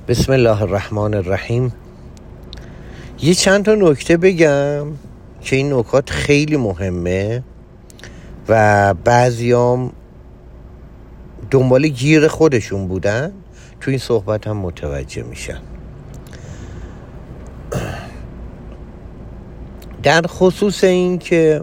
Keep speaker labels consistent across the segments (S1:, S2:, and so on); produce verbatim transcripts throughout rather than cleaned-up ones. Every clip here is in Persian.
S1: بسم الله الرحمن الرحیم. یه چند تا نکته بگم که این نکات خیلی مهمه و بعضیام دنبال گیر خودشون بودن تو این صحبت هم متوجه میشن. در خصوص این که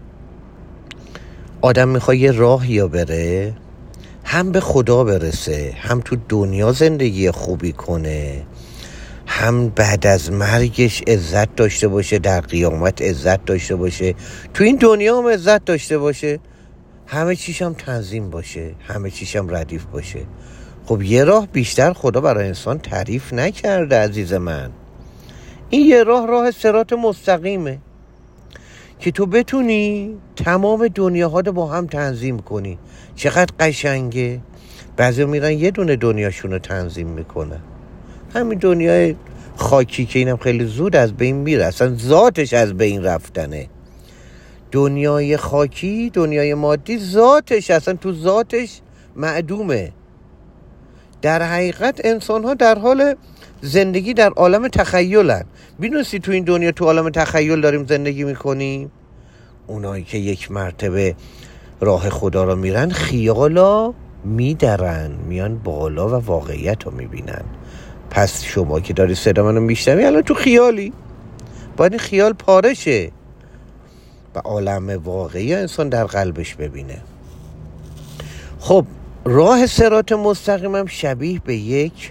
S1: آدم میخواد یه راه یا بره، هم به خدا برسه، هم تو دنیا زندگی خوبی کنه، هم بعد از مرگش عزت داشته باشه، در قیامت عزت داشته باشه، تو این دنیا هم عزت داشته باشه، همه چیش هم تنظیم باشه، همه چیش هم ردیف باشه. خب یه راه بیشتر خدا برای انسان تعریف نکرده عزیز من. این یه راه راه صراط مستقیمه که تو بتونی تمام دنیاها رو با هم تنظیم کنی. چقدر قشنگه. بعضی میرن یه دونه دنیاشون رو تنظیم میکنن، همین دنیای خاکی که اینم خیلی زود از بین میره، اصلا ذاتش از بین رفتنه. دنیای خاکی، دنیای مادی، ذاتش اصلا تو ذاتش معدومه. در حقیقت انسان ها در حال زندگی در عالم تخیلن. بینوسی تو این دنیا تو عالم تخیل داریم زندگی میکنیم. اونایی که یک مرتبه راه خدا رو میرن خیالا میدرن، میان بالا و واقعیت رو میبینن. پس شما که داری صدا منو میشنوی الان تو خیالی، باید این خیال پاره شه و عالم واقعی انسان در قلبش ببینه. خب راه صراط مستقیم هم شبیه به یک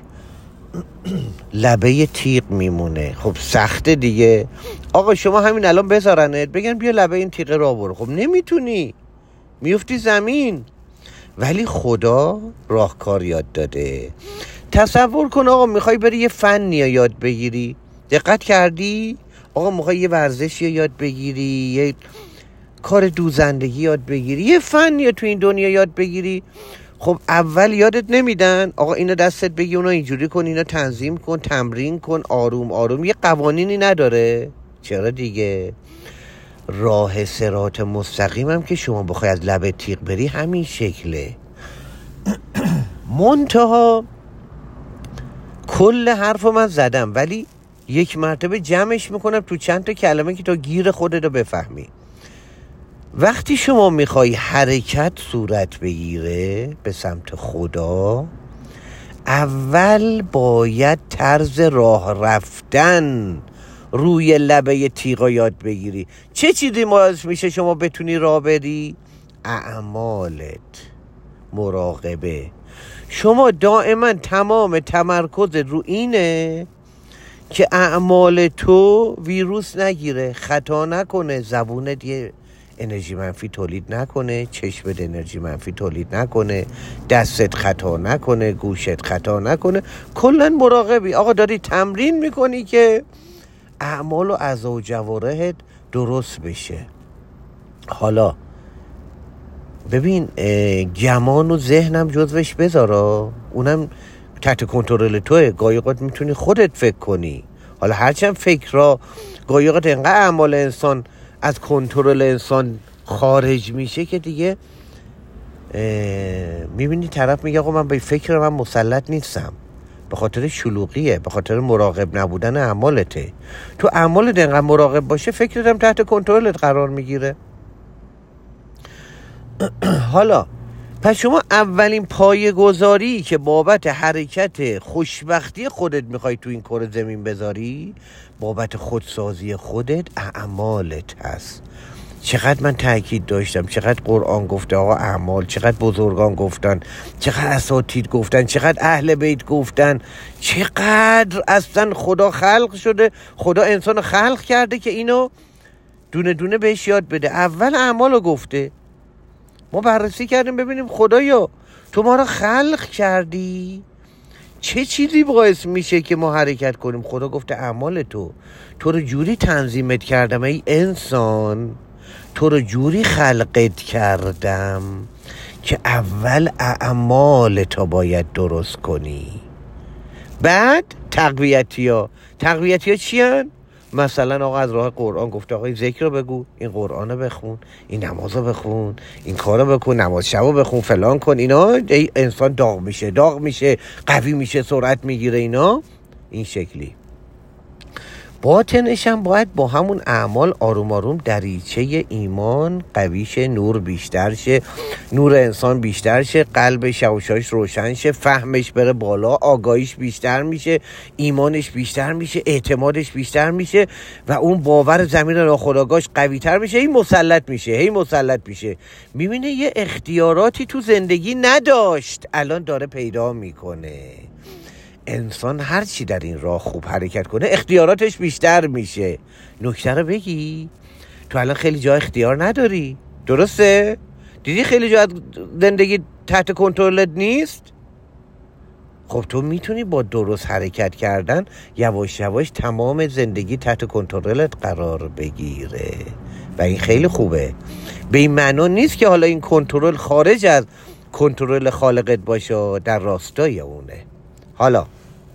S1: لبه تیغ میمونه. خب سخته دیگه. آقا شما همین الان بذارنت بگن بیا لبه این تیغ را برو، خب نمیتونی، میفتی زمین. ولی خدا راهکار یاد داده. تصور کن آقا میخوای بری یه فنی یاد بگیری، دقت کردی؟ آقا میخوای یه ورزشی یاد بگیری، یه کار دوزندگی یاد بگیری، یه فنی تو این دنیا یاد بگیری. خب اول یادت نمیدن آقا اینو دستت بگی، اونو اینجوری کن، اینو تنظیم کن، تمرین کن، آروم آروم. یه قوانینی نداره؟ چرا دیگه. راه صراط مستقیم هم که شما بخوای از لبه تیغ بری همین شکله. منتها کل حرف من زدم ولی یک مرتبه جمعش میکنم تو چند تا کلمه که تا گیر خودت رو بفهمی. وقتی شما میخوای حرکت صورت بگیره به سمت خدا، اول باید طرز راه رفتن روی لبه تیغا یاد بگیری. چه چیزی باعث میشه شما بتونی راه بری؟ اعمالت، مراقبه. شما دائما تمام تمرکز رو اینه که اعمال تو ویروس نگیره، خطا نکنه، زبونت یه انرژی منفی تولید نکنه، چشمت انرژی منفی تولید نکنه، دستت خطا نکنه، گوشت خطا نکنه. کلن مراقبی. آقا داری تمرین میکنی که اعمال و اعضا و جوارحت درست بشه. حالا ببین گمان و ذهنم جزوش بذارا، اونم تحت کنترل توه. گاهی اوقات میتونی خودت فکر کنی. حالا هرچند فکر را گاهی اوقات انقدر اعمال انسان از کنترل انسان خارج میشه که دیگه میبینی طرف میگه آقا من به فکر من مسلط نیستم، به خاطر شلوغیه، به خاطر مراقب نبودن اعمالته. تو اعمالت انقدر مراقب باشه فکرت هم تحت کنترلت قرار میگیره. حالا پس شما اولین پایه‌گذاری که بابت حرکت خوشبختی خودت میخوای تو این کره زمین بذاری، بابت خودسازی خودت، اعمالت هست. چقدر من تاکید داشتم، چقدر قرآن گفته آقا اعمال، چقدر بزرگان گفتن، چقدر اساتید گفتن، چقدر اهل بیت گفتن، چقدر اصلا خدا خلق شده، خدا انسان خلق کرده که اینو دونه دونه بهش یاد بده. اول اعمالو گفته. ما بررسی کردیم ببینیم خدایا تو ما رو خلق کردی، چه چیزی باعث میشه که ما حرکت کنیم؟ خدا گفته اعمال تو تو رو جوری تنظیمت کردم ای انسان، تو رو جوری خلقت کردم که اول اعمال تو باید درست کنی، بعد تقویتی ها. تقویتی ها چی هن؟ مثلا آقا از راه قرآن گفته آقا این ذکر رو بگو، این قرآن رو بخون، این نماز رو بخون، این کار رو بکن، نماز شب رو بخون، فلان کن. اینا انسان داغ میشه داغ میشه قوی میشه، سرعت میگیره. اینا این شکلی. باطنش هم باید با همون اعمال آروم آروم دریچه ایمان قوی شه، نور بیشتر شه، نور انسان بیشتر شه، قلبش شوشاش روشن شه، فهمش بره بالا، آگاهیش بیشتر میشه، ایمانش بیشتر میشه، اعتمادش بیشتر میشه و اون باور ضمیر ناخودآگاهش قوی تر میشه. هی مسلط میشه هی مسلط میشه میبینه یه اختیاراتی تو زندگی نداشت الان داره پیدا میکنه. انسان هر چی در این راه خوب حرکت کنه اختیاراتش بیشتر میشه. نکته رو بگی تو الان خیلی جا اختیار نداری، درسته؟ دیدی خیلی جا زندگی تحت کنترلت نیست. خب تو میتونی با درست حرکت کردن یواش یواش تمام زندگی تحت کنترلت قرار بگیره و این خیلی خوبه. به این معنا نیست که حالا این کنترل خارج از کنترل خالقت باشه، در راستای اونه. حالا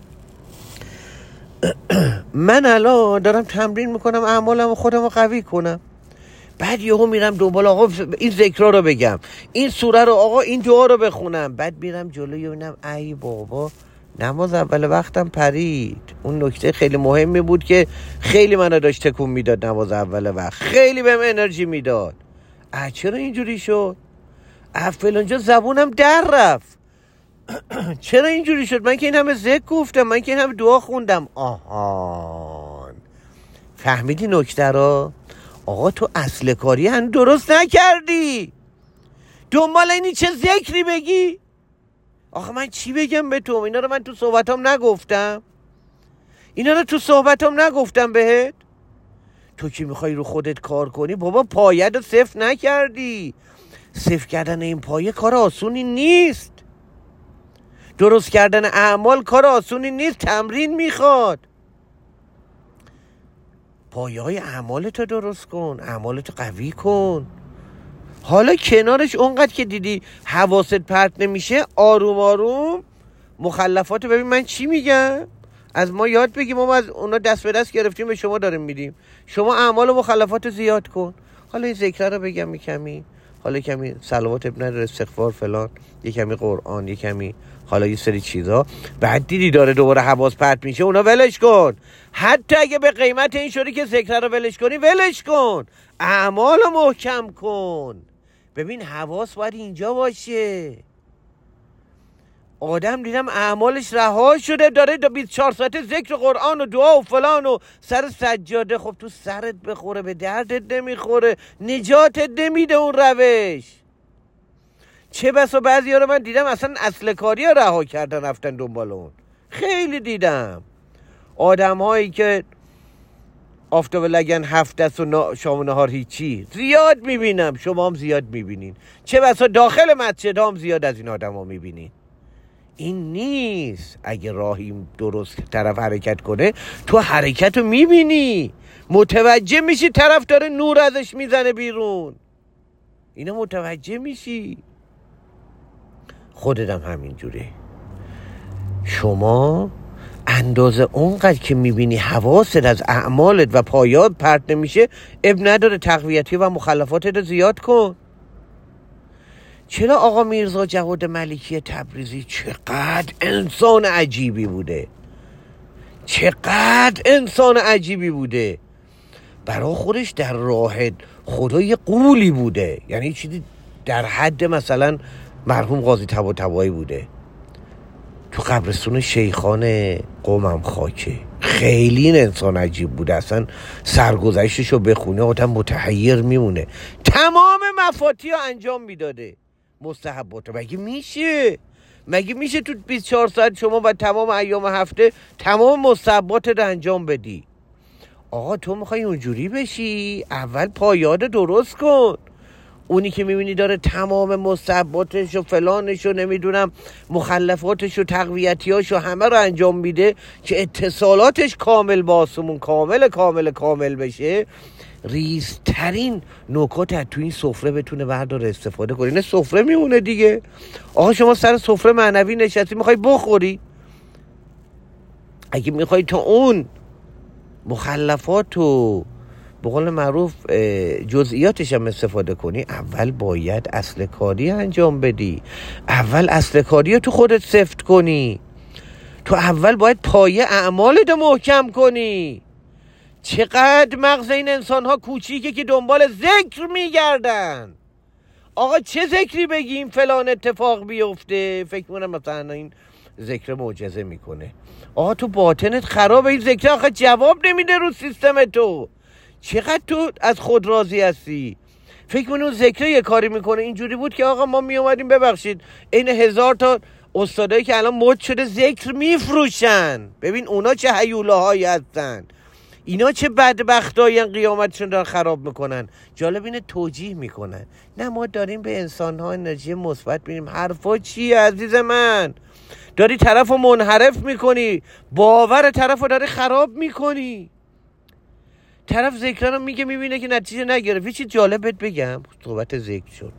S1: من الان دارم تمرین میکنم اعمالم و خودم رو قوی کنم، بعد یهو میرم دنبال آقا این ذکرها رو بگم، این سوره رو، آقا این دعا رو بخونم، بعد میرم جلوی ببینم ای بابا نماز اول وقتم پرید. اون نکته خیلی مهمی بود که خیلی منو داشت تکون میداد. نماز اول وقت خیلی بهم انرژی میداد. اه چرا اینجوری شد؟ اه فلانجا زبونم در رفت. چرا اینجوری شد؟ من که این همه ذکر گفتم، من که این همه دعا خوندم. آهان فهمیدی نکته رو؟ آقا تو اصل کاری هم درست نکردی. دنبال اینی چه ذکری بگی؟ آخه من چی بگم به تو؟ اینا رو من تو صحبتام نگفتم؟ اینا رو تو صحبتام نگفتم بهت؟ تو که میخوای رو خودت کار کنی بابا پایه رو صفر نکردی. صفر کردن این پایه کار آسونی نیست. درست کردن اعمال کار آسونی نیست، تمرین میخواد. پایه های اعمالتو درست کن، اعمالتو قوی کن. حالا کنارش اونقدر که دیدی حواست پرت نمیشه، آروم آروم مخلفاتو ببین من چی میگم، از ما یاد بگیم. ما از اونا دست به دست گرفتیم به شما داریم میدیم. شما اعمال و مخلفاتو زیاد کن. حالا این ذکر رو بگم کمی، حالا کمی صلوات ابن استغفار فلان، یه کمی قرآن، یه کمی حالا یه سری چیزا. بعد دیدی داره دوباره حواس پرت میشه، اونا ولش کن. حتی اگه به قیمت این شده که ذکر رو ولش کنی، ولش کن. اعمال رو محکم کن. ببین حواس باید اینجا باشه. آدم دیدم اعمالش رها شده، داره بیست و چهار ساعته ذکر قرآن و دعا و فلان و سر سجاده. خب تو سرت بخوره، به دردت نمیخوره، نجاتت نمیده اون روش. چه بسا بعضی ها رو من دیدم اصلا اصل کاری ها رها کردن رفتن دنبال اون. خیلی دیدم آدم هایی که آفتاب لگن هفت دست و نا... شام و نهار هیچی. زیاد میبینم، شما هم زیاد میبینین. چه بسا داخل مسجد هم زیاد از این آدم ها میبینین. این نیست. اگه راهی درست طرف حرکت کنه، تو حرکت رو میبینی، متوجه میشی طرف داره نور ازش میزنه بیرون، اینا متوجه میشی. خودت هم همینجوره. شما اندازه اونقدر که میبینی حواست از اعمالت و پایات پرت نمیشه، اب نداره تقویتی و مخلفاتت رو زیاد کن. چرا آقا میرزا جواد ملکی تبریزی چقدر انسان عجیبی بوده، چقدر انسان عجیبی بوده. برای خودش در راه خدای قولی بوده، یعنی چیزی در حد مثلا مرحوم قاضی طباطبایی بوده. تو قبرستون شیخان قومم خاکه. خیلی این انسان عجیب بوده، اصلا سرگذشتشو بخونه آدم متحیر میمونه. تمام مفاتی ها انجام میداده، مستحبات. مگه میشه؟ مگه میشه تو بیست و چهار ساعت شما و تمام ایام هفته تمام مستحبات رو انجام بدی؟ آقا تو میخوای اونجوری بشی، اول پایاد درست کن. اونی که میبینی داره تمام مستحباتش و فلانش و نمیدونم مخلفاتش و تقویتیاش و همه رو انجام میده که اتصالاتش کامل با آسمون کامل کامل کامل بشه، ریزترین نکات از تو این سفره بتونه برداره استفاده کنه. این سفره میمونه دیگه. آقا شما سر سفره معنوی نشستی، میخوای بخوری. اگه میخوای تا اون مخلفات و به قول معروف جزئیاتش هم استفاده کنی، اول باید اصل کاری انجام بدی. اول اصل کاری رو تو خودت سفت کنی. تو اول باید پایه اعمالت محکم کنی. چقدر مغز این انسان ها کوچیکه که دنبال ذکر میگردن. آقا چه ذکری بگیم فلان اتفاق بیفته، فکر کنم مثلا این ذکر معجزه میکنه. آقا تو باطنت خرابه، این ذکر آخه جواب نمیده رو سیستم تو. چقدر تو از خود راضی هستی؟ فکر کنی اون ذکر یه کاری میکنه. اینجوری بود که آقا ما میومدیم ببخشید این هزار تا استادایی که الان مد شده ذکر میفروشن، ببین اونا چه هیولاهایی هستن، اینا چه بدبختایی قیامتشون دارن خراب میکنن. جالب اینه توجیه میکنن. نه ما داریم به انسانها انرژی مثبت میدیم. حرفا چیه عزیز من؟ داری طرفو منحرف میکنی، باور طرفو داری خراب میکنی. طرف ذکر رو میگه میبینه که نتیجه نگرفت. یه چیز جالب بهت بگم، صحبت ذکر شد،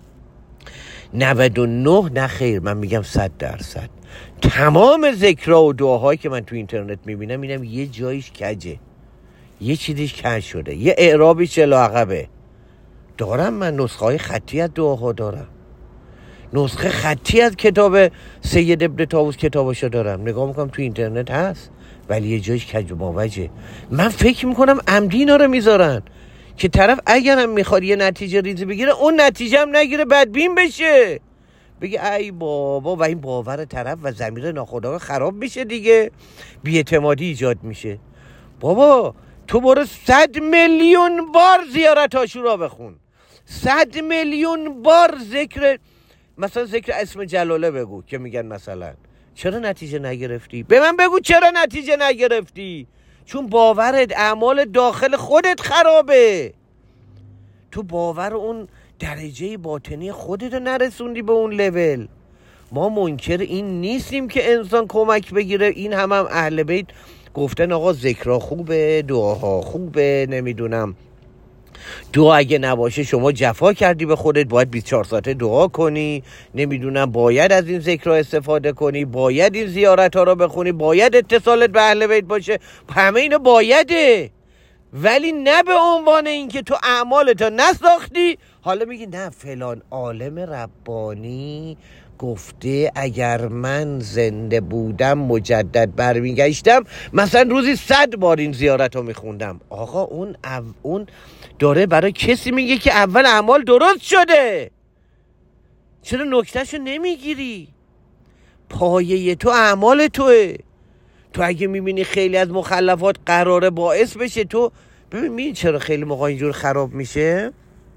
S1: نود و نه نه خیر من میگم صد درصد تمام ذکرها و دعاهایی که من تو اینترنت میبینم اینم یه جایش کجه، یه چیزیش کج شده، یه اعرابی چلو عقبه. دارم من نسخه های خطی از دعاها دارم، نسخه خطی از کتاب سید ابن طاووس کتابشو دارم، نگاه میکنم تو اینترنت هست، ولی یه جایش کج و ماوجه. من فکر میکنم عمدی اینا رو میذارن که طرف اگرم میخواد یه نتیجه ریزی بگیره اون نتیجه هم نگیره، بدبین بشه، بگه ای بابا، و این باور طرف و ضمیر ناخودآگاه خراب میشه دیگه، بی‌اعتمادی ایجاد میشه. بابا تو برو صد میلیون بار زیارت عاشورا بخون، صد میلیون بار ذکر مثلا ذکر اسم جلاله بگو که میگن مثلا چرا نتیجه نگرفتی؟ به من بگو چرا نتیجه نگرفتی؟ چون باورت، اعمال داخل خودت خرابه. تو باور اون درجه باطنی خودت رو نرسوندی به اون لول. ما منکر این نیستیم که انسان کمک بگیره، این هم هم اهل بیت گفتن آقا ذکرها خوبه، دعاها خوبه، نمیدونم دعا اگه نباشه شما جفا کردی به خودت، باید بیست و چهار ساعته دعا کنی، نمیدونم باید از این ذکرها استفاده کنی، باید این زیارت ها رو بخونی، باید اتصالت به اهل بیت باشه، همه اینو بایده، ولی نه به عنوان این که تو اعمالتو نساختی حالا میگی نه فلان عالم ربانی گفته اگر من زنده بودم مجدد برمیگشتم مثلا روزی صد بار این زیارت رو میخوندم. آقا اون او اون داره برای کسی میگه که اول اعمال درست شده. چرا نکتهشو نمیگیری؟ پایه تو اعمال توه. تو اگه میبینی خیلی از مخلفات قراره باعث بشه تو ببین میدونی چرا خیلی موقع اینجور خراب میشه؟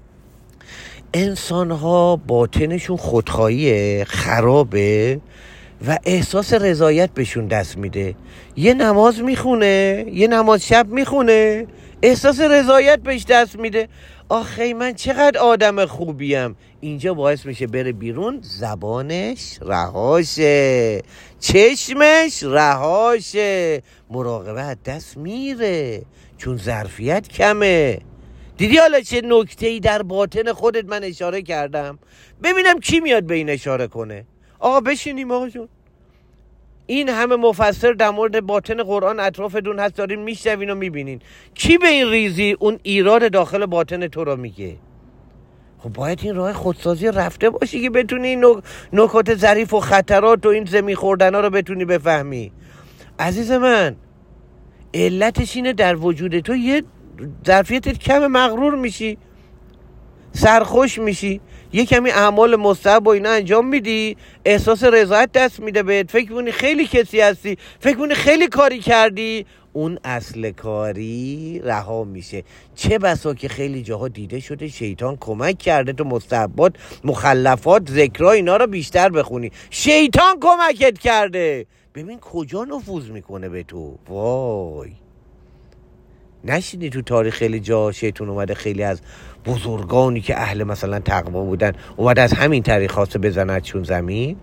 S1: انسان ها باطنشون خودخواهیه، خرابه و احساس رضایت بهشون دست میده. یه نماز میخونه، یه نماز شب میخونه، احساس رضایت بهش دست میده. آخه من چقدر آدم خوبیم. اینجا باعث میشه بره بیرون، زبانش رهاشه، چشمش رهاشه، مراقبه از دست میره چون ظرفیت کمه. دیدی حالا چه نکته‌ای در باطن خودت من اشاره کردم؟ ببینم کی میاد به این اشاره کنه. آقا بشینیم آقا جون، این همه مفسر در مورد باطن قرآن اطرافتون هست، دارین میشنوین و میبینین. کی به این ریزی اون ایراد داخل باطن تو رو میگه؟ خب باید این راه خودسازی رفته باشی که بتونی این نکات ظریف و خطرات و این زمین خوردن ها رو بتونی بفهمی. عزیز من علتش اینه در وجود تو یه ظرفیتت کم، مغرور میشی، سرخوش میشی، یه کمی اعمال مستحب و اینا انجام میدی، احساس رضایت دست میده بهت، فکر می‌کنی خیلی کسی هستی، فکر می‌کنی خیلی کاری کردی، اون اصل کاری رها میشه. چه بسا که خیلی جاها دیده شده شیطان کمک کرده تو مستحبات، مخلفات، ذکرها اینا رو بیشتر بخونی، شیطان کمکت کرده. ببین کجا نفوذ میکنه به تو. وای نشیدی تو تاریخ خیلی جا شیطان اومده خیلی از بزرگانی که اهل مثلا تقوا بودن اومده از همین طریق خواسته بزندشون زمین؟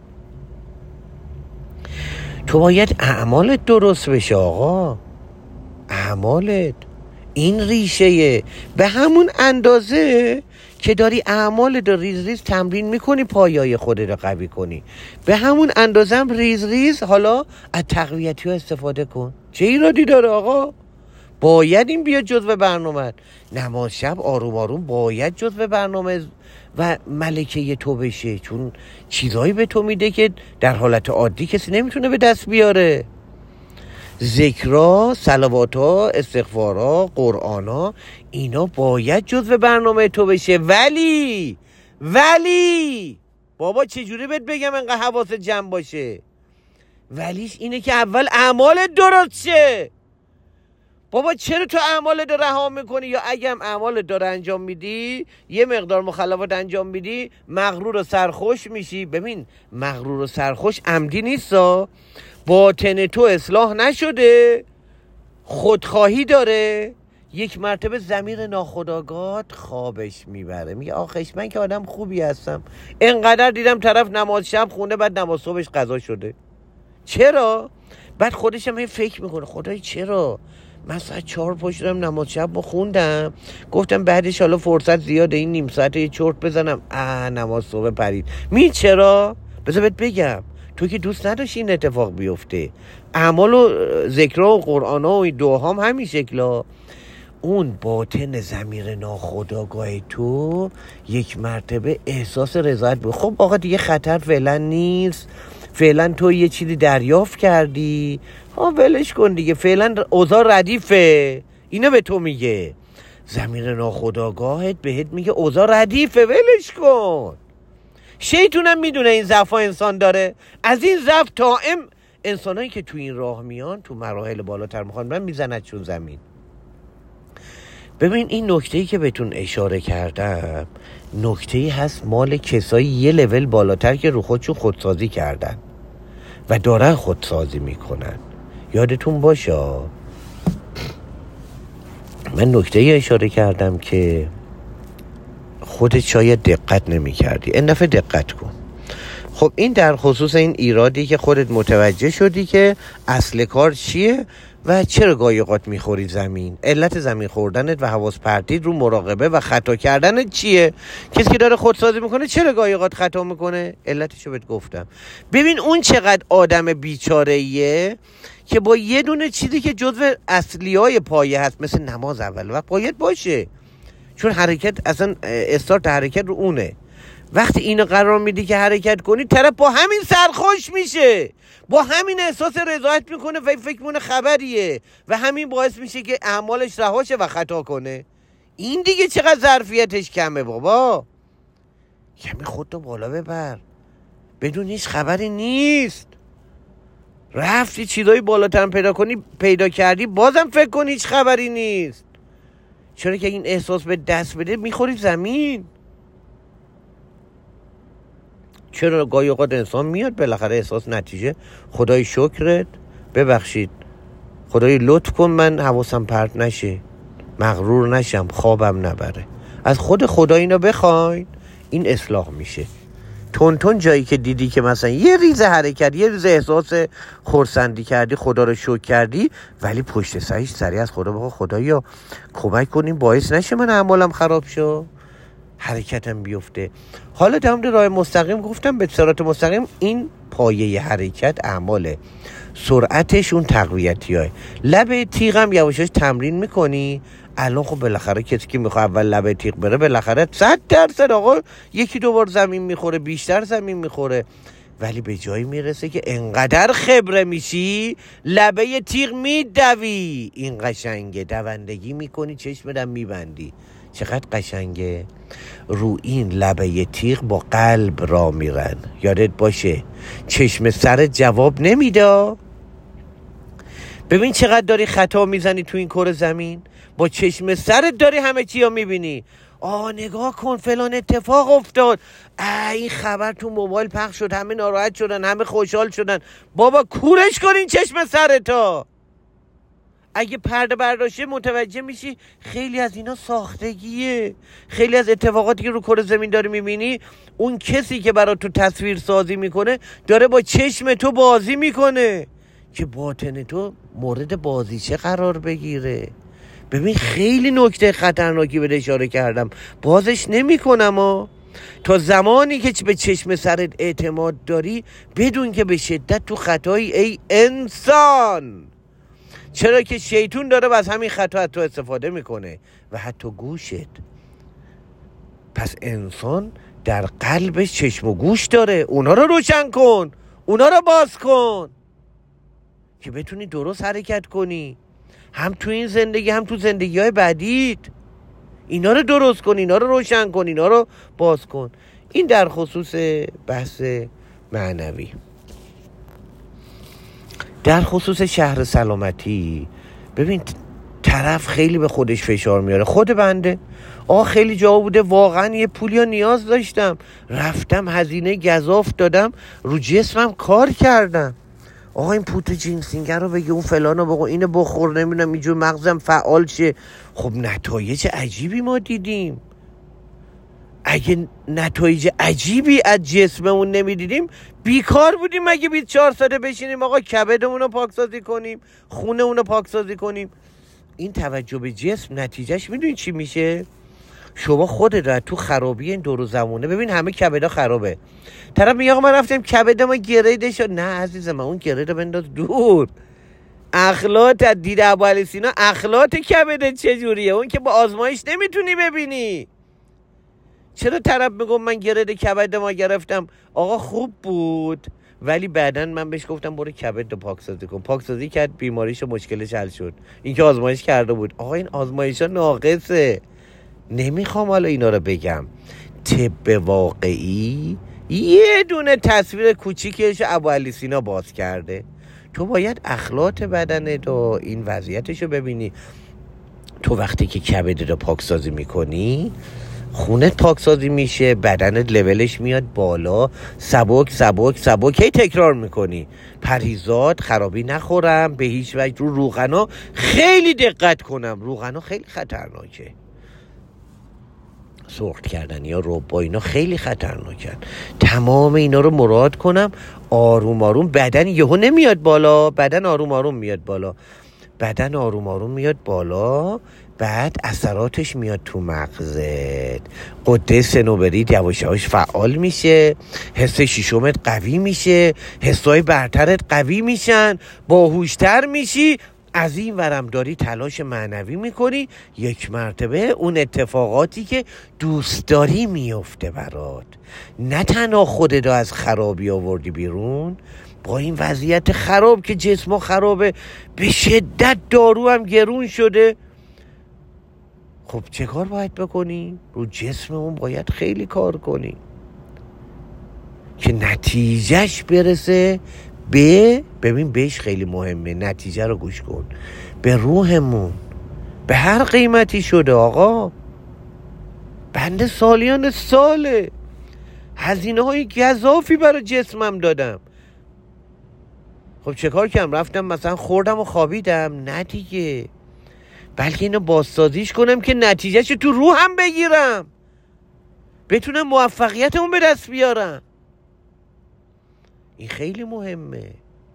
S1: تو باید اعمالت درست بشه آقا، اعمالت این ریشه. به همون اندازه که داری اعمالت رو ریز ریز تمرین میکنی پایه‌های خودت رو قوی کنی، به همون اندازه هم ریز ریز حالا از تقویتی ها استفاده کن. چه ایرادی داره آقا؟ باید این بیاد جزو برنامه. نماز شب آروم آروم باید جزو برنامه و ملکه تو بشه، چون چیزایی به تو میده که در حالت عادی کسی نمیتونه به دست بیاره. ذکرها، صلواتها، استغفارها، قرآنها، اینا باید جزو برنامه تو بشه. ولی ولی بابا چجوری بهت بگم انقدر حواست جمع باشه؟ ولیش اینه که اول اعمال درست شه. بابا چرا تو اعمال داره رها میکنی؟ یا اگه هم اعمال داره انجام میدی، یه مقدار مخالفات انجام میدی، مغرور و سرخوش میشی. ببین مغرور و سرخوش عمدی نیستا، باطن تو اصلاح نشده، خودخواهی داره، یک مرتبه ضمیر ناخودآگاهت خوابش میبره، میگه آخش من که آدم خوبی هستم، انقدر دیدم طرف نماز شب خونه بعد نماز صبحش قضا شده. چرا؟ بعد خودش هم فکر میکنه خدای چرا من ساعت چهار پا شدم نماز شب خوندم، گفتم بعدش حالا فرصت زیاده این نیم ساعت یه چرت بزنم، اه نماز صبح پرید. می چرا؟ بذار بهت بگم، تو که دوست نداشتی این اتفاق بیفته. اعمال و ذکرها و قرآن ها و دعاها هم همین شکلا. اون باطن ضمیر ناخودآگاه تو یک مرتبه احساس رضایت بود. خب آقا دیگه خطر فعلا نیست، فعلا تو یه چیزی دریافت کردی، ها ولش کن دیگه، فعلا اوضاع ردیفه. اینو به تو میگه ضمیر ناخودآگاهت، بهت میگه اوضاع ردیفه، ولش کن. شیطونم میدونه این ضعفا انسان داره. از این ضعف تائم انسانایی که تو این راه میان، تو مراحل بالاتر میخوان برن، میزنن چون زمین. ببین این نکته‌ای که بهتون اشاره کردم نکته‌ای هست مال کسایی یه لول بالاتر که رو خودشون خودسازی کردن و دارن خودسازی میکنن. یادتون باشه من نکته‌ای اشاره کردم که خودت شاید دقت نمی کردی، این دفعه دقت کن. خب این در خصوص این ایرادی که خودت متوجه شدی که اصل کار چیه و چرا گاهی اوقات میخوری زمین. علت زمین خوردنت و حواس پرتیت رو مراقبه و خطا کردنت چیه؟ کسی که داره خودسازی میکنه چرا گاهی اوقات خطا میکنه؟ علتشو بهت گفتم. ببین اون چقدر آدم بیچاره‌ایه که با یه دونه چیزی که جزو اصلیای پایه هست مثل نماز اول وقت باید باشه، چون حرکت اصلا استارت حرکت رو اونه. وقتی اینو قرار میدی که حرکت کنی، طرف با همین سرخوش میشه، با همین احساس رضایت میکنه و فکر میکنه خبریه و همین باعث میشه که اعمالش رهاشه و خطا کنه. این دیگه چقدر ظرفیتش کمه بابا. کمی خودتو بالا ببر، بدون هیچ خبری نیست. رفتی چیزای بالاتر پیدا کنی، پیدا کردی، بازم فکر کنی هیچ خبری نیست. چرا که این احساس به دست بده میخوری زمین. چرا گاهی اوقات انسان میاد بالاخره احساس نتیجه، خدای شکرت، ببخشید خدای لطف کن من حواسم پرت نشه، مغرور نشم، خوابم نبره. از خود خدا اینو بخواین، این اصلاح میشه. تون تون جایی که دیدی که مثلا یه ریزه حرکت، یه ریزه احساس خرسندی کردی، خدا رو شکر کردی، ولی پشت سرش سریع از خدا بخوا خدایا کمک کنیم باعث نشه من اعمالم خراب شو، حرکتم بیفته. حالا در مورد راه مستقیم گفتم، به صراط مستقیم این پایه حرکت اعماله، سرعتش اون تقویتی های. لبه تیغم یواشاش تمرین میکنی. الان خب بالاخره کسی که میخواد اول لبه تیغ بره بالاخره صد درصد آقا یکی دو بار زمین میخوره، بیشتر زمین میخوره، ولی به جایی میرسه که انقدر خبره میشی لبه تیغ میدوی. این قشنگه، دوندگی میکنی، چشمتم میبندی. چقدر قشنگه. رو این لبه تیغ با قلب را میرن. یادت باشه چشم سر جواب نمیده. ببین چقدر داری خطا میزنی تو این کره زمین، با چشم سرت داری همه چی ها میبینی. آه نگاه کن فلان اتفاق افتاد، این خبر تو موبایل پخش شد، همه ناراحت شدن، همه خوشحال شدن. بابا کورش کنین چشم سرتا. اگه پرده برداشته متوجه میشی خیلی از اینا ساختگیه. خیلی از اتفاقاتی که رو کره زمین داری میبینی، اون کسی که برای تو تصویر سازی میکنه داره با چشم تو بازی میکنه که باطن تو مورد بازیچه قرار بگیره. ببین خیلی نکته خطرناکی بهش اشاره کردم، بازش نمی کنم ها. تا زمانی که به چشم سرت اعتماد داری بدون که به شدت تو خطایی ای انسان. چرا که شیطون داره و از همین خطا از تو استفاده میکنه و حتی گوشت. پس انسان در قلبش چشم و گوش داره، اونا رو روشن کن، اونا رو باز کن که بتونی درست حرکت کنی، هم تو این زندگی هم تو زندگی های بعدیت. اینا رو درست کن، اینا رو روشن کن، اینا رو باز کن. این در خصوص بحث معنوی. در خصوص شهر سلامتی، ببین طرف خیلی به خودش فشار میاره. خود بنده آه خیلی جا بوده واقعا یه پولیا نیاز داشتم، رفتم هزینه گزاف دادم، رو جسمم کار کردم. آقا این پودر جینسینگر رو بگی، اون فلانو بگو، اینو بخور، نمیدونم اینجور مغزم فعال شه. خب نتایج عجیبی ما دیدیم. اگه نتایج عجیبی از جسممون نمیدیدیم بیکار بودیم. مگه بیست چهار ساله بشینیم آقا کبدمون رو پاکسازی کنیم، خونه اون رو پاکسازی کنیم؟ این توجه به جسم نتیجهش میدونی چی میشه؟ شما خودت را تو خرابی این دور و زمونه ببین، همه کبدا خرابه. طرف میگه آقا من رفتم کبد ما گریده شد. نه عزیزم، من اون گرید رو بنداز دور. اخلاط دید ابوعلی سینا، اخلاط کبد چجوریه؟ اون که با آزمایش نمیتونی ببینی. چرا طرف میگم من گرید کبد ما گرفتم، آقا خوب بود ولی بعدن من بهش گفتم برو کبد رو پاکسازی کن، پاکسازی کرد، بیماریش و مشکلش حل شد. این که آزمایش کرده بود. آقا این آزمایش ها ناقصه. نمیخوام حالا اینا رو بگم. طب واقعی یه دونه تصویر کوچیکش ابوعلی سینا باز کرده. تو باید اخلاط بدنت و این وضعیتش رو ببینی. تو وقتی که کبد رو پاکسازی میکنی، خونت پاکسازی میشه، بدنت لولش میاد بالا، سبک سبک سبک هی تکرار میکنی. پریزات خرابی نخورم، به هیچ وجه رو روغنا خیلی دقت کنم. روغنا خیلی خطرناکه، سرخ کردن یا رب اینا خیلی خطرناکن. تمام اینا رو مراد کنم. آروم آروم بدن یهو نمیاد بالا، بدن آروم آروم میاد بالا، بدن آروم آروم میاد بالا، بعد اثراتش میاد تو مغزت. غده صنوبری یواش یواش فعال میشه، حس ششمت قوی میشه، حسای برترت قوی میشن، باهوشتر میشی. از این ورم داری تلاش معنوی میکنی، یک مرتبه اون اتفاقاتی که دوست داری میفته برات. نه تنها خودت از خرابی آوردی بیرون، با این وضعیت خراب که جسم خرابه، به شدت دارو هم گرون شده. خب چه کار باید بکنی؟ رو جسممون باید خیلی کار کنی که نتیجهش برسه به، ببین بهش خیلی مهمه، نتیجه رو گوش کن، به روحمون. به هر قیمتی شده آقا. بنده سالیان ساله هزینه های گزافی برای جسمم دادم. خب چه کار کردم؟ رفتم مثلا خوردم و خوابیدم؟ نه دیگه، بلکه اینو بازسازیش کنم که نتیجهش تو روحم بگیرم، بتونم موفقیتمون به دست بیارم. این خیلی مهمه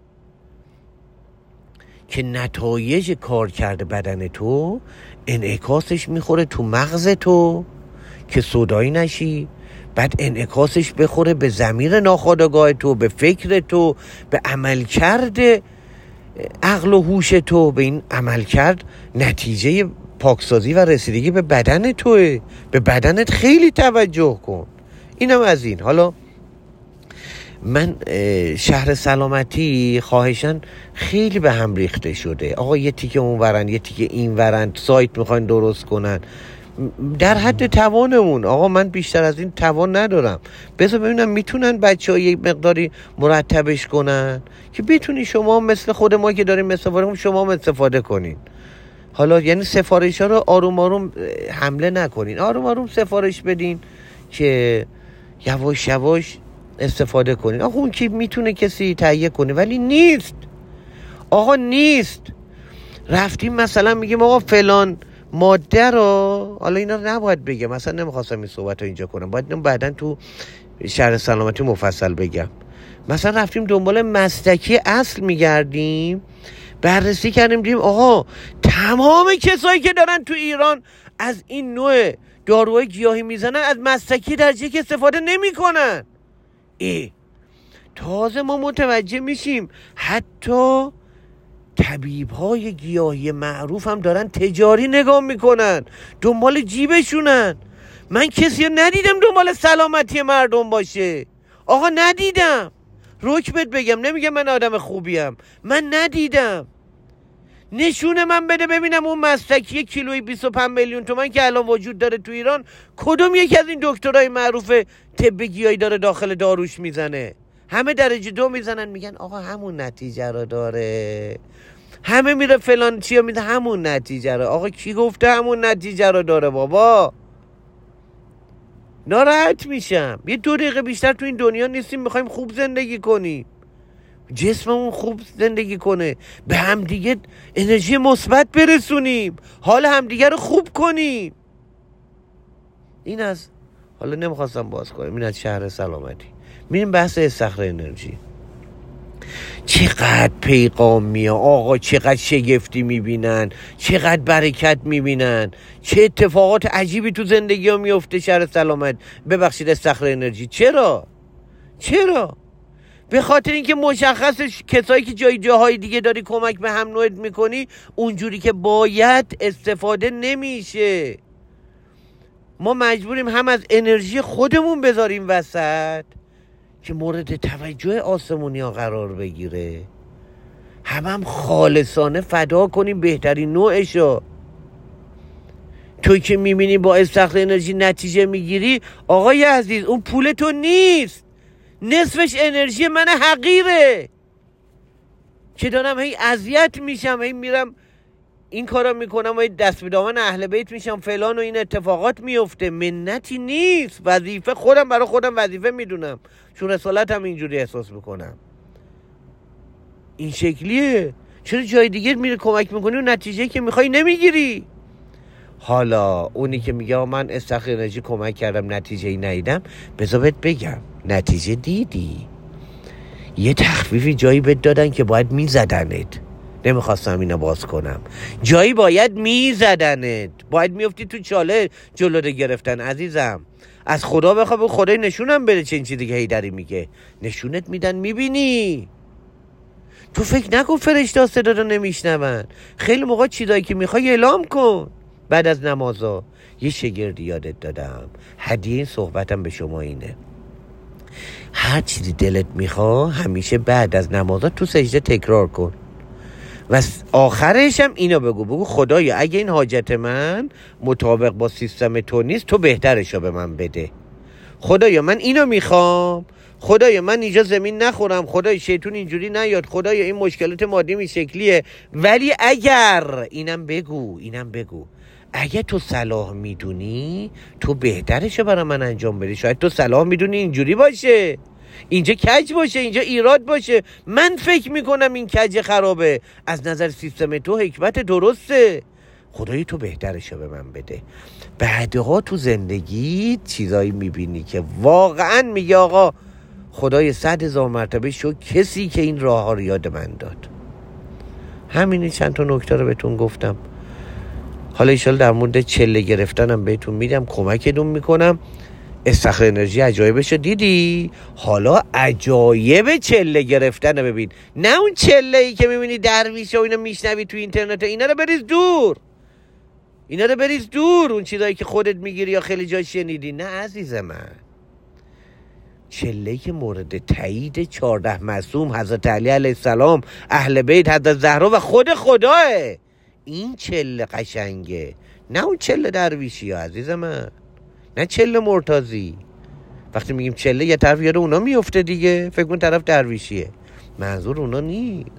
S1: که نتایج کار کرده بدن تو انعکاسش میخوره تو مغز تو که صدایی نشی، بعد انعکاسش بخوره به ضمیر ناخودآگاه تو، به فکر تو، به عملکرد عقل و هوش تو. به این عملکرد نتیجه پاکسازی و رسیدگی به بدن توه. به بدنت خیلی توجه کن. اینم از این. حالا من شهر سلامتی خواهشن خیلی به هم ریخته شده. آقا یه تیکه اون ورن، یه تیکه این ورن، سایت میخواین درست کنن در حد توانمون. آقا من بیشتر از این توان ندارم، بذار ببینم میتونن بچه ها یک مقداری مرتبش کنن که بتونی شما مثل خود ما که داریم استفاده کنیم، شما هم استفاده کنین. حالا یعنی سفارش ها رو آروم آروم حمله نکنین، آروم آروم سفارش بدین که یواش یواش استفاده کنین. آقا اون که میتونه کسی تهیه کنه ولی نیست. آقا نیست. رفتیم مثلا میگیم آقا فلان ماده رو، حالا اینا نباید بگم، مثلا نمیخواستم این صحبت رو اینجا کنم، باید اینو بعدن تو شهر سلامتی مفصل بگم. مثلا رفتیم دنبال مستکی اصل میگردیم، بررسی کردیم، دیدیم آقا تمام کسایی که دارن تو ایران از این نوع داروهای گیاهی میزنن از مستکی درجه که استفاده نمی کنن. ای تازه ما متوجه میشیم حتی طبیب های گیاهی معروف هم دارن تجاری نگاه میکنن، دنبال جیبشونن. من کسی رو ندیدم دنبال سلامتی مردم باشه. آقا ندیدم، رک بهت بگم، نمیگم من آدم خوبیم، من ندیدم. نشونه من بده ببینم اون مستکی کیلوی بیست و پنج میلیون تومان که الان وجود داره تو ایران، کدوم یکی از این دکترای معروف طب گیاهی داره داخل داروش میزنه؟ همه درجه دو میزنن، میگن آقا همون نتیجه رو داره. همه میره فلان چیا میده همون نتیجه رو. آقا کی گفته همون نتیجه رو داره بابا؟ ناراحت میشم. یه دو دقیقه بیشتر تو این دنیا نیستیم، میخوایم خوب زندگی کنیم، جسممون خوب زندگی کنه، به همدیگه انرژی مثبت برسونیم، حال همدیگه رو خوب کنیم. این از حالا نمیخواستم باز کنم، این از شهر سلامتی. میریم بحث استخر انرژی. چقدر پیغام میاد آقا، چقدر شگفتی میبینن، چقدر برکت میبینن، چه اتفاقات عجیبی تو زندگی ها میفته. شهر سلامت ببخشید استخر انرژی. چرا؟ چرا؟ به خاطر اینکه مشخصه کسایی که جای جاهای دیگه داری کمک به هم نوعت میکنی اونجوری که باید استفاده نمیشه. ما مجبوریم هم از انرژی خودمون بذاریم وسط که مورد توجه آسمونی ها قرار بگیره، هم هم خالصانه فدا کنیم بهترین نوعشو. توی که میبینی با استخر انرژی نتیجه میگیری، آقای عزیز اون پول تو نیست، نصفش انرژی من حقیره که دارم هی اذیت میشم، هی میرم این کارا میکنم، هی دست به دامن اهل بیت میشم فلان و این اتفاقات میفته. منتی نیست، وظیفه خودم برای خودم وظیفه میدونم، چون رسالت هم اینجوری احساس میکنم. این شکلیه. چرا جای دیگه میره کمک میکنی و نتیجه که میخوای نمیگیری؟ حالا اونی که میگه من استخر انرژی کمک کردم نتیجه ای ندیدم، بذار بهت بگم نتیجه دیدی. یه تخفیفی جایی بهت دادن که باید میزدنت. نمیخواستم اینو باز کنم. جایی باید میزدنت، باید میفتی تو چاله جلوده گرفتن. عزیزم از خدا بخواه، به خدای نشونم بده چه این چیزی که هیدری میگه. نشونت میدن میبینی. تو فکر نکن فرشته صدا رو نمیشنون. خیلی موقع چیزایی که میخوای اعلام کن. بعد از نمازا یه شگردی یادت دادم، هدیه این صحبتم به شما اینه، هر چیزی دلت میخواه همیشه بعد از نمازا تو سجده تکرار کن و آخرش هم اینو بگو، بگو خدایا اگه این حاجت من مطابق با سیستم تو نیست، تو بهترشو به من بده. خدایا من اینو میخوام، خدایا من اینجا زمین نخورم، خدایا شیطون اینجوری نیاد، خدایا این مشکلات مادی این شکلیه، ولی اگر اینم بگو، اینم بگو اگه تو صلاح میدونی تو بهترشو برای من انجام بدی. شاید تو صلاح میدونی اینجوری باشه، اینجا کج باشه، اینجا ایراد باشه، من فکر میکنم این کج خرابه، از نظر سیستم تو حکمت درسته، خدای تو بهترشو به من بده. بعدها تو زندگی چیزایی میبینی که واقعا میگه آقا خدای صد هزار مرتبه شو کسی که این راه ها رو یاد من داد. همینی چند تا نکته رو بهتون گفتم. حالا ایشالا در مورد چله گرفتنم بهتون میدم، کمکتون میکنم. استخر انرژی عجایبشو دیدی؟ حالا عجایب چله گرفتن ببین، نه اون چله ای که میبینی درویشه و اینا میشنوی تو اینترنت، اینا رو بریز دور، اینا رو بریز دور. اون چیزایی که خودت میگیری یا خیلی جا شنیدی، نه عزیز من. چله که مورد تایید چهارده معصوم، حضرت علی علیه السلام، اهل بیت، حضرت زهرا و خود خداه. این چله قشنگه، نه اون چله درویشی ها عزیز من، نه چله مرتضی. وقتی میگیم چله یه طرف یاد اونا میفته دیگه، فکر کن طرف درویشیه، منظور اونا نیست.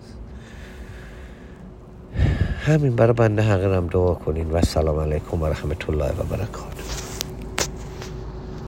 S1: همین برای بنده حقیرم دعا کنین و السلام علیکم و رحمت الله و برکاته.